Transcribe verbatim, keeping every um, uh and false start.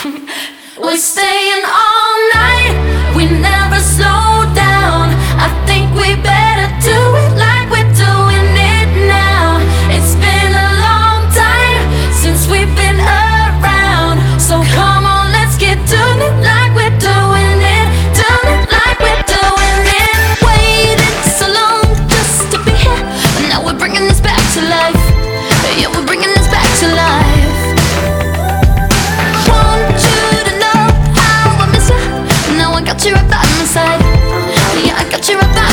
We're staying all night, we never slow down. I think we better do it like we're doing it now. It's been a long time since we've been around, so come on, let's get doing it like we're doing it, doing it like we're doing it. Waited so long just to be here, but now we're bringing this back to life. Yeah, we're bringing this back to life. Got you right by my side. Yeah, I got you right by